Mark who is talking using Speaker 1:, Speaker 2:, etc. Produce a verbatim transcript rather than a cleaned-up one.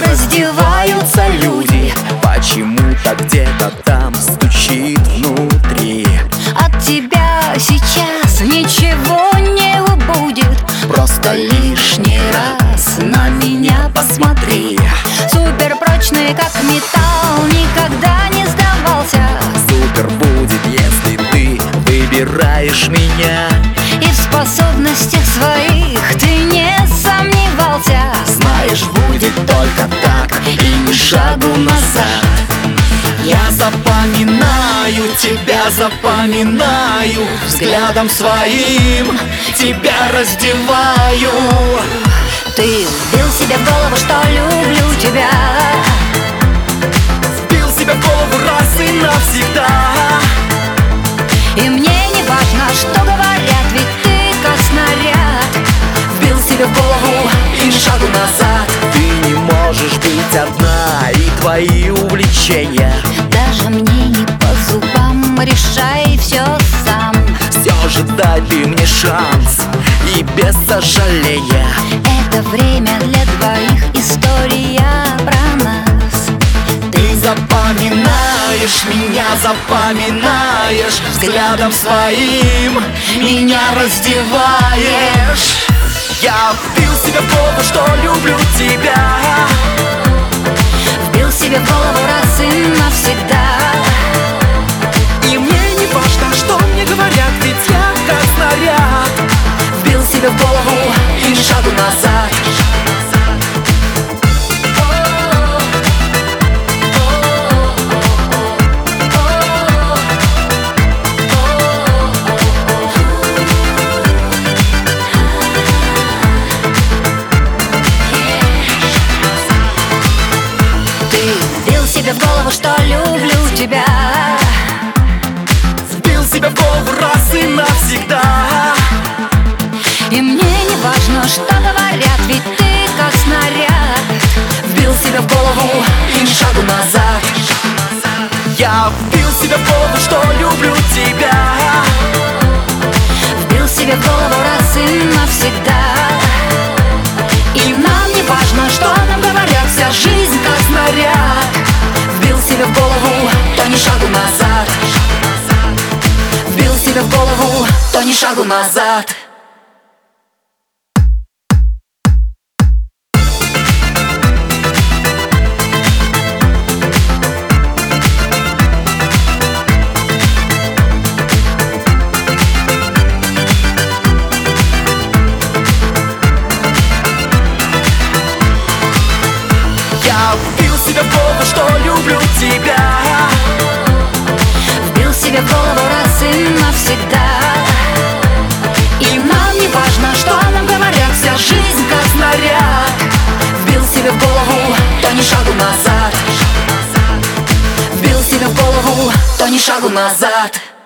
Speaker 1: раздеваются люди, почему-то где-то там стучит внутри.
Speaker 2: От тебя сейчас ничего не убудет,
Speaker 1: Просто лишний раз на меня посмотри.
Speaker 2: супер прочный, как металл, никогда не сдавался.
Speaker 1: Супер будет, если ты выбираешь меня,
Speaker 2: И в способностях своих ты не сомневался.
Speaker 1: знаешь, будет только так и ни шагу назад. Я запоминаю тебя, запоминаю, взглядом своим тебя раздеваю.
Speaker 2: Ты вбил себе в голову, что люблю тебя,
Speaker 1: Вбил себе в голову раз и навсегда.
Speaker 2: и мне не важно, что говорят, ведь ты как снаряд.
Speaker 1: Вбил себе в голову и ни шагу назад. Ты не можешь быть одна, и твои увлечения
Speaker 2: Даже мне не по зубам, решай все сам.
Speaker 1: все же дай ты мне шанс, и без сожаления.
Speaker 2: Это время для двоих, история про нас.
Speaker 1: Ты запоминаешь меня, запоминаешь, взглядом своим меня раздеваешь. Я вбил себе в голову, что люблю тебя,
Speaker 2: Вбил себе в голову раз и навсегда.
Speaker 1: и мне не важно, что мне говорят, ведь я как снаряд. Вбил себе в голову и ни шагу назад.
Speaker 2: Вбил себе в голову, что люблю тебя,
Speaker 1: Вбил себе в голову раз и навсегда.
Speaker 2: и мне не важно, что говорят, ведь ты как снаряд.
Speaker 1: Вбил себе в голову и ни шагу назад. Я вбил себе в голову, что люблю тебя,
Speaker 2: Вбил себе в голову раз и навсегда.
Speaker 1: и нам не важно, что нам говорят, вся жизнь как снаряд. Вбил себе в голову, то ни шагу назад. Вбил себе в голову, то ни шагу назад. Я вбил себе в голову, что люблю тебя,
Speaker 2: Вбил себе в голову раз и навсегда.
Speaker 1: и нам не важно, что нам говорят, вся жизнь как снаряд. Вбил себе в голову, то ни шагу назад. Вбил себе в голову, то ни шагу назад.